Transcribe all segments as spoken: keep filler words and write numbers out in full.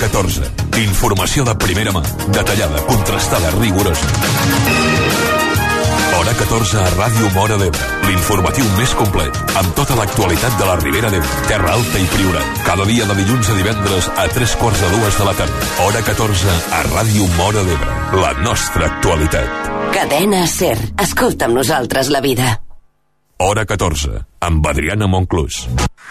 catorze. Informació de primera mà, detallada, contrastada, rigorosa. Hora catorze a Ràdio Móra d'Ebre, l'informatiu més complet, amb tota l'actualitat de la Ribera d'Ebre, Terra Alta i Priorat. Cada dia de dilluns a divendres a tres quarts de dues de la tarda. Hora catorze a Ràdio Móra d'Ebre, la nostra actualitat. Cadena SER, escolta amb nosaltres la vida. Hora catorze, amb Adriana Monclús.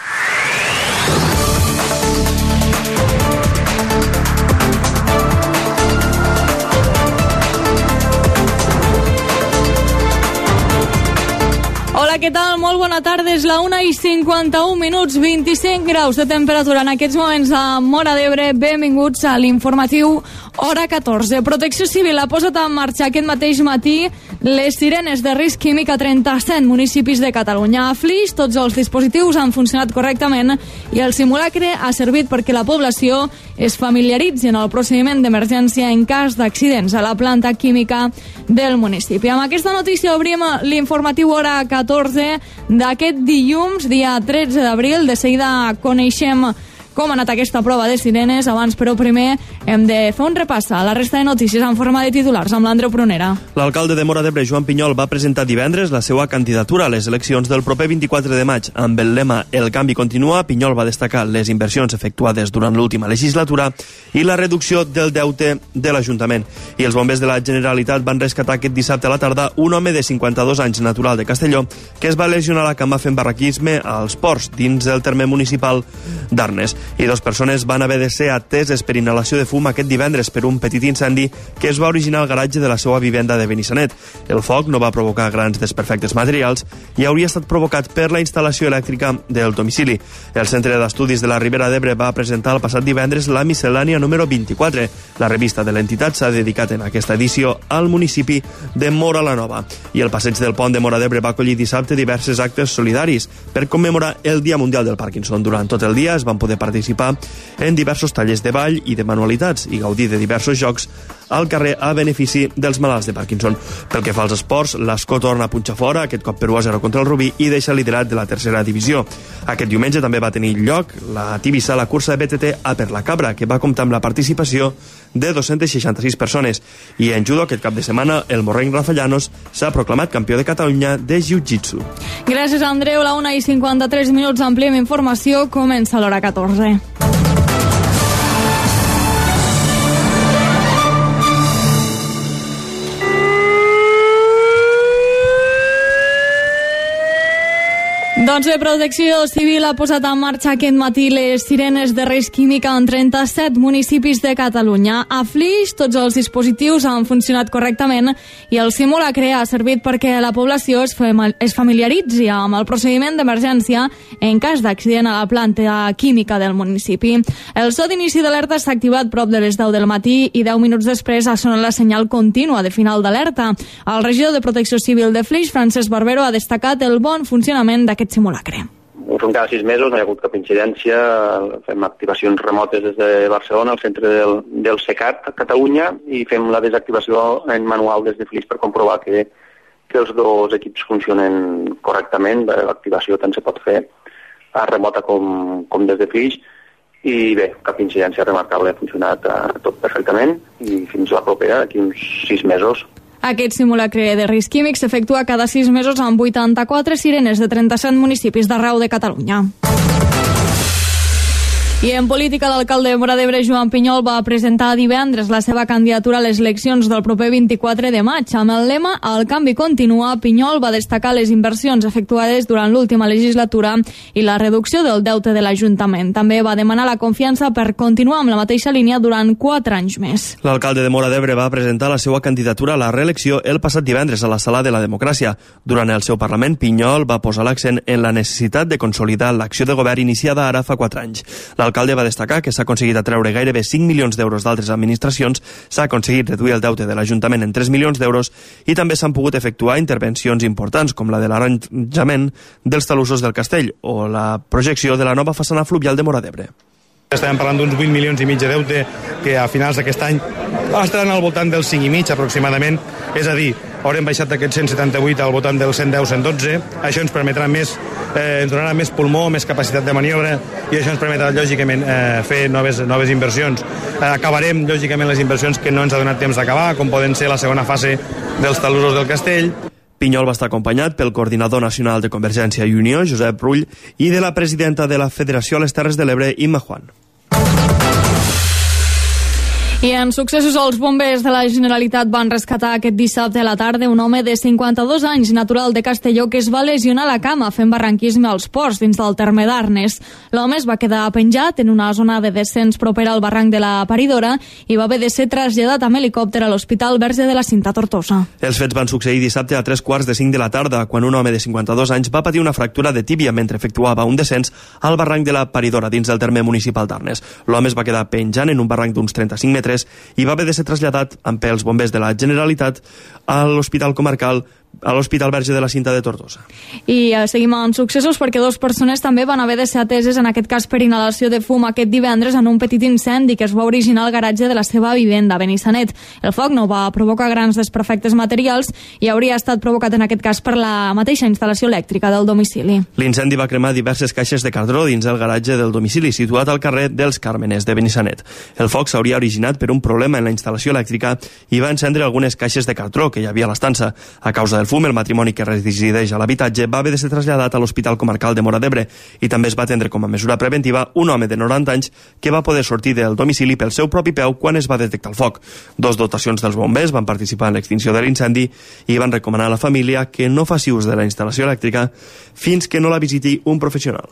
Hola, què tal? Molt bona tarda. És la una i cinquanta-un minuts, vint-i-cinc graus de temperatura en aquests moments a Móra d'Ebre. Benvinguts a l'informatiu Hora catorze. Protecció Civil ha posat en marxa aquest mateix matí les sirenes de risc químic a trenta-set municipis de Catalunya. A Flix, tots els dispositius han funcionat correctament i el simulacre ha servit perquè la població es familiaritzi en el procediment d'emergència en cas d'accidents a la planta química del municipi. Amb aquesta notícia obrim l'informatiu Hora catorze d'aquest dilluns, dia tretze d'abril. De seguida coneixem com ha anat aquesta prova de sirenes. Abans, però, primer hem de fer un repàs a la resta de notícies en forma de titulars amb l'Andreu Prunera. L'alcalde de Móra d'Ebre, Joan Pinyol, va presentar divendres la seva candidatura a les eleccions del proper vint-i-quatre de maig. Amb el lema El canvi continua, Pinyol va destacar les inversions efectuades durant l'última legislatura i la reducció del deute de l'Ajuntament. I els bombers de la Generalitat van rescatar aquest dissabte a la tarda un home de cinquanta-dos anys natural de Castelló que es va lesionar a la cama fent barraquisme als ports dins del terme municipal d'Arnes. I dues persones van haver de ser ateses per inhalació de fum aquest divendres per un petit incendi que es va originar al garatge de la seva vivenda de Benissanet. El foc no va provocar grans desperfectes materials i hauria estat provocat per la instal·lació elèctrica del domicili. El Centre d'Estudis de la Ribera d'Ebre va presentar el passat divendres la miscel·lània número vint-i-quatre. La revista de l'entitat s'ha dedicat en aquesta edició al municipi de Móra la Nova. I el passeig del pont de Móra d'Ebre va acollir dissabte diversos actes solidaris per commemorar el Dia Mundial del Parkinson. Durant tot el dia es van poder participar en diversos tallers de ball i de manualitats i gaudir de diversos jocs al carrer a benefici dels malalts de Parkinson. Pel que fa als esports, l'Escó torna a punxar fora, aquest cop per u a zero contra el Rubí, i deixa liderat de la tercera divisió. Aquest diumenge també va tenir lloc la Tibissa, la cursa de B T T a per la Cabra, que va comptar amb la participació de dos-centes seixanta-sis persones. I en judo, aquest cap de setmana, el morrenc Rafa Llanos s'ha proclamat campió de Catalunya de Jiu-Jitsu. Gràcies, Andreu. La una i cinquanta-tres minuts, ampliem informació. Comença l'Hora catorze. Doncs bé, Protecció Civil ha posat en marxa aquest matí les sirenes de risc químic en trenta-set municipis de Catalunya. A Flix, tots els dispositius han funcionat correctament i el simulacre ha servit perquè la població es, es familiaritzi amb el procediment d'emergència en cas d'accident a la planta química del municipi. El so d'inici d'alerta s'ha activat prop de les deu del matí i deu minuts després ha sonat la senyal contínua de final d'alerta. El regidor de Protecció Civil de Flix, Francesc Barbero, ha destacat el bon funcionament d'aquest simulacre. Ho fem cada sis mesos, no hi ha hagut cap incidència, fem activacions remotes des de Barcelona, al centre del, del SECAT a Catalunya, i fem la desactivació en manual des de Flix per comprovar que, que els dos equips funcionen correctament. L'activació tant se pot fer a remota com, com des de Flix, i bé, cap incidència remarcable, ha funcionat tot perfectament, i fins la propera, d'aquí uns sis mesos. Aquest simulacre de risc químic s'efectua cada sis mesos amb vuitanta-quatre sirenes de trenta-set municipis d'arreu de Catalunya. I en política, l'alcalde de Móra d'Ebre, Joan Pinyol, va presentar divendres la seva candidatura a les eleccions del proper vint-i-quatre de maig. Amb el lema El canvi continua, Pinyol va destacar les inversions efectuades durant l'última legislatura i la reducció del deute de l'Ajuntament. També va demanar la confiança per continuar amb la mateixa línia durant quatre anys més. L'alcalde de Móra d'Ebre va presentar la seva candidatura a la reelecció el passat divendres a la Sala de la Democràcia. Durant el seu Parlament, Pinyol va posar l'accent en la necessitat de consolidar l'acció de govern iniciada ara fa quatre anys. L'alcalde va destacar que s'ha aconseguit atreure gairebé cinc milions d'euros d'altres administracions, s'ha aconseguit reduir el deute de l'Ajuntament en tres milions d'euros i també s'han pogut efectuar intervencions importants com la de l'arranjament dels talussos del castell o la projecció de la nova façana fluvial de Móra d'Ebre. Estem parlant d'uns vuit milions i mig de deute que a finals d'aquest any estaran al voltant dels cinc i mig aproximadament, és a dir, haurem baixat d'aquest cent setanta-vuit al voltant del cent deu cent dotze. Això ens permetrà més, eh, ens donarà més pulmó, més capacitat de maniobra, i això ens permetrà, lògicament, eh, fer noves, noves inversions. Eh, acabarem, lògicament, les inversions que no ens ha donat temps d'acabar, com poden ser la segona fase dels talussos del Castell. Pinyol va estar acompanyat pel coordinador nacional de Convergència i Unió, Josep Rull, i de la presidenta de la Federació a les Terres de l'Ebre, Imma Juan. I en successos, els bombers de la Generalitat van rescatar aquest dissabte a la tarda un home de cinquanta-dos anys, natural de Castelló, que es va lesionar la cama fent barranquisme als ports dins del terme d'Arnes. L'home es va quedar penjat en una zona de descens propera al barranc de la Paridora i va haver de ser traslladat amb helicòpter a l'Hospital Verge de la Cinta Tortosa. Els fets van succeir dissabte a tres quarts de cinc de la tarda, quan un home de cinquanta-dos anys va patir una fractura de tíbia mentre efectuava un descens al barranc de la Paridora dins del terme municipal d'Arnes. L'home es va quedar penjant en un barranc d'uns trenta-cinc metres i va haver de ser traslladat amb els bombers de la Generalitat a l'Hospital Comarcal a l'Hospital Verge de la Cinta de Tortosa. I eh, seguim amb successos perquè dues persones també van haver de ser ateses, en aquest cas per inhalació de fum, aquest divendres en un petit incendi que es va originar al garatge de la seva vivenda a Benissanet. El foc no va provocar grans desperfectes materials i hauria estat provocat en aquest cas per la mateixa instal·lació elèctrica del domicili. L'incendi va cremar diverses caixes de cartró dins el garatge del domicili situat al carrer dels Càrmenes de Benissanet. El foc s'hauria originat per un problema en la instal·lació elèctrica i va encendre algunes caixes de cartró que hi havia a l'estança. A causa del fum, el matrimoni que resideix a l'habitatge va haver de ser traslladat a l'Hospital Comarcal de Móra d'Ebre i també es va atendre com a mesura preventiva un home de noranta anys que va poder sortir del domicili pel seu propi peu quan es va detectar el foc. Dos dotacions dels bombers van participar en l'extinció de l'incendi i van recomanar a la família que no faci ús de la instal·lació elèctrica fins que no la visiti un professional.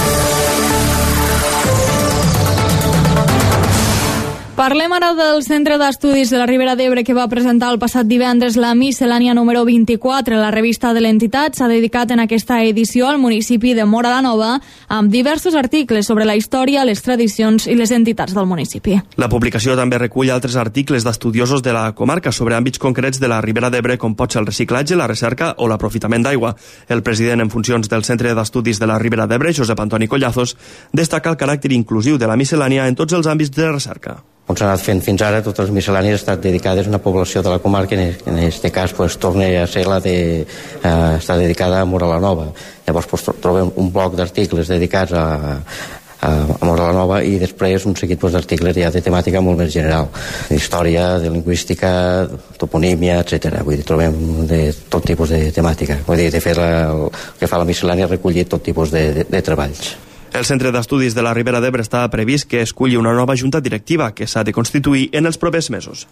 Parlem ara del Centre d'Estudis de la Ribera d'Ebre, que va presentar el passat divendres la miscel·lània número vint-i-quatre. La revista de l'entitat s'ha dedicat en aquesta edició al municipi de Móra la Nova amb diversos articles sobre la història, les tradicions i les entitats del municipi. La publicació també recull altres articles d'estudiosos de la comarca sobre àmbits concrets de la Ribera d'Ebre, com pot ser el reciclatge, la recerca o l'aprofitament d'aigua. El president en funcions del Centre d'Estudis de la Ribera d'Ebre, Josep Antoni Collazos, destaca el caràcter inclusiu de la miscel·lània en tots els àmbits de recerca. Com s'ha anat fent fins ara, totes les miscel·lànies han estat dedicades a una població de la comarca, en aquest cas pues, torna a ser la de, eh, està dedicada a Móra la Nova. Llavors pues, trobem un bloc d'articles dedicats a, a, a Móra la Nova i després un seguit pues, d'articles ja de temàtica molt més general, d'història, de lingüística, toponímia, etcètera. Vull dir, trobem de tot tipus de temàtica. Vull dir, de fer la, el que fa la miscel·lània és recollir tot tipus de, de, de treballs. El Centre d'Estudis de la Ribera d'Ebre està previst que esculli una nova junta directiva que s'ha de constituir en els propers mesos.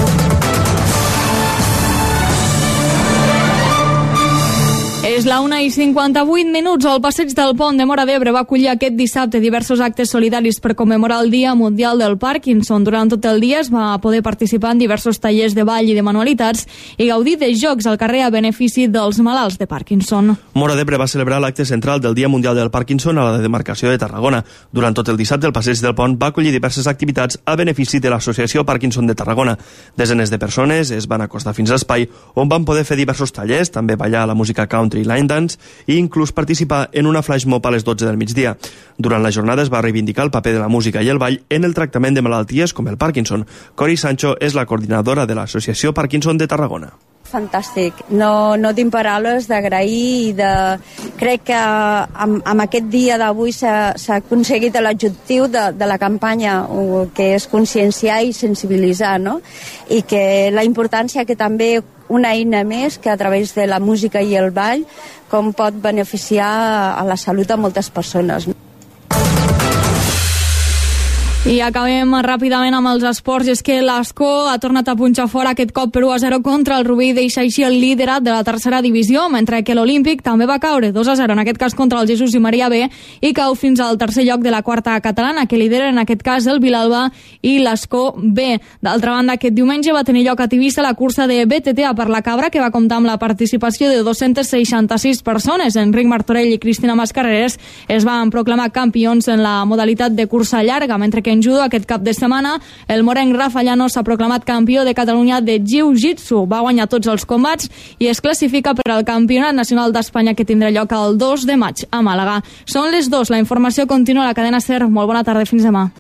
És la una i cinquanta-vuit minuts. El passeig del Pont de Móra d'Ebre va acollir aquest dissabte diversos actes solidaris per commemorar el Dia Mundial del Parkinson. Durant tot el dia es va poder participar en diversos tallers de ball i de manualitats i gaudir de jocs al carrer a benefici dels malalts de Parkinson. Móra d'Ebre va celebrar l'acte central del Dia Mundial del Parkinson a la demarcació de Tarragona. Durant tot el dissabte, el passeig del Pont va acollir diverses activitats a benefici de l'Associació Parkinson de Tarragona. Desenes de persones es van acostar fins a l'espai on van poder fer diversos tallers, també ballar la música country i line dance i inclús participar en una flash mob a les dotze del migdia. Durant la jornada es va reivindicar el paper de la música i el ball en el tractament de malalties com el Parkinson. Cori Sancho és la coordinadora de l'Associació Parkinson de Tarragona. Fantàstic, no, no tinc paraules d'agrair i de... crec que amb, amb aquest dia d'avui s'ha aconseguit l'objectiu de, de la campanya, que és conscienciar i sensibilitzar, no? I que la importància que també una eina més que a través de la música i el ball com pot beneficiar a la salut a moltes persones. I acabem ràpidament amb els esports. És que l'Ascó ha tornat a punxar fora aquest cop per u a zero contra el Rubí i deixa així el liderat de la tercera divisió, mentre que l'Olímpic també va caure dos a zero, en aquest cas contra el Jesús i Maria B, i cau fins al tercer lloc de la quarta catalana, que lidera en aquest cas el Vilalba i l'Ascó B. D'altra banda, aquest diumenge va tenir lloc a Tivissa la cursa de B T T a per la Cabra, que va comptar amb la participació de dos-centes seixanta-sis persones. Enric Martorell i Cristina Mascarreres es van proclamar campions en la modalitat de cursa llarga, mentre que en judo aquest cap de setmana el morenc Rafa Llanos s'ha proclamat campió de Catalunya de Jiu-Jitsu. Va guanyar tots els combats i es classifica per al Campionat Nacional d'Espanya, que tindrà lloc el dos de maig a Màlaga. Són les dos. La informació continua a la cadena SER. Molt bona tarda, fins demà.